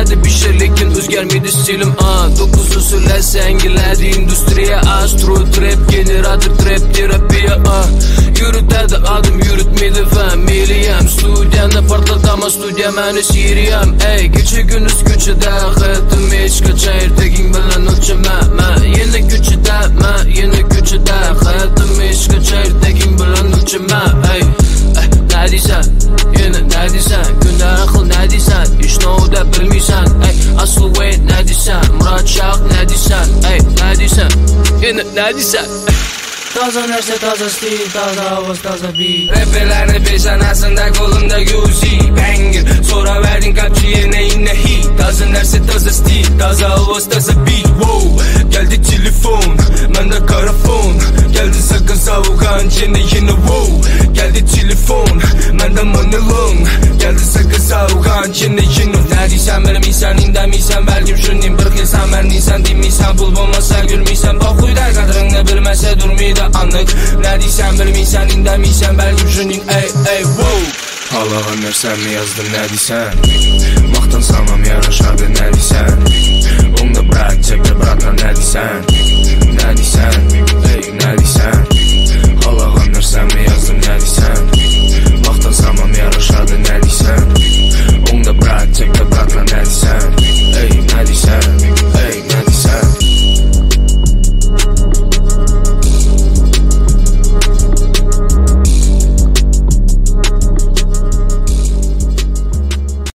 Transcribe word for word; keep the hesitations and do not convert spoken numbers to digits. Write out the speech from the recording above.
Deyərdi bir şey lekin özgərmedi stilim Dokuz usuller səngilədi industriya Astro trap, generator trap, terapiya Yürütədi adım, yürütmedi familiyam Studiyanda partlatama studiya məni siriyam Ey, gecə gündüz küçədə Xəttim heç qaçan ertəgin bilən ölçəmə Mən yenə küçədə, mən yenə küçədə Xəttim heç qaçan ertəgin bilən ölçəmə Ey, nə deysən, yenə nə deysən Gündə axıl nə deysən, heç nə o da bilmirsən Ey, asıl wait nə deysən, Murad Şaq nə deysən Ey, nə deysən, yenə nə deysən Taza нәрsə, taza stil, taza avaz, taza beat Rapperlərini bilsən əslində qolumda Uzi Banger, sonra verdin kapçı yenə inə hit Taza нәрsə, taza stil, taza avaz, taza beat Wow, gəldi telefon, məndə karafon Gəldi sakın savuqan, yenə yenə wow Gəldi telefon, məndə manilon Gəldi sakın savuqan, yenə yenə Nə deysən, bilmirsən, indəmirsən, bəlkəm şunnin Bir xilsən, mərniysən, demirsən, pul bulmasa gülmirsən Bax uydar qadrını bilməsə durmuydu anlıq Nə deysən, bilmirsən, indəmirsən, bəlkəm şunnin ey, ey, wow Allah'a nərsəmi yazdım, nə deysən Vaxtın sanmam yaraşardı, nə deysən Onda bırak, çəkdə bırakla, nə deysən